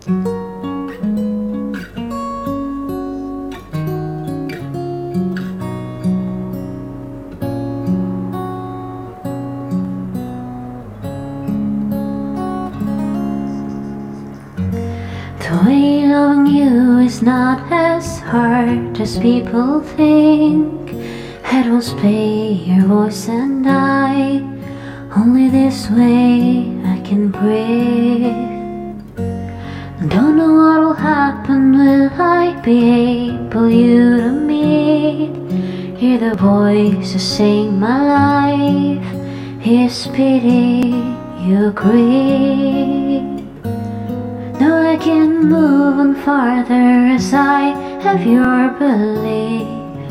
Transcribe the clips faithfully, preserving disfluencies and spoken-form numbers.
The way loving you is not as hard as people think. Headphones play your voice and I, only this way I can breathe. Don't know what'll happen, will I be able you to meet? Hear the voices sing my life, His pity you agree. Now I can move on farther as I have your belief.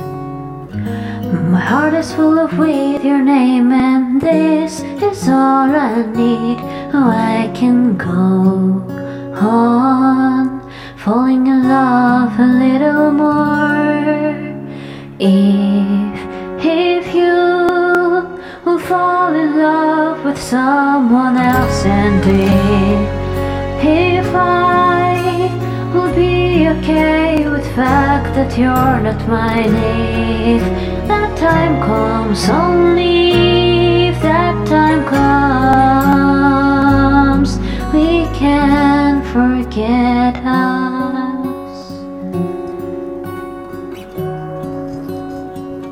My heart is full of with your name, and this is all I need. Oh, I can go on falling in love a little more. If, if you will fall in love with someone else, and if If I will be okay with the fact that you're not mine, if that time comes, only if that time comes, we can forget us.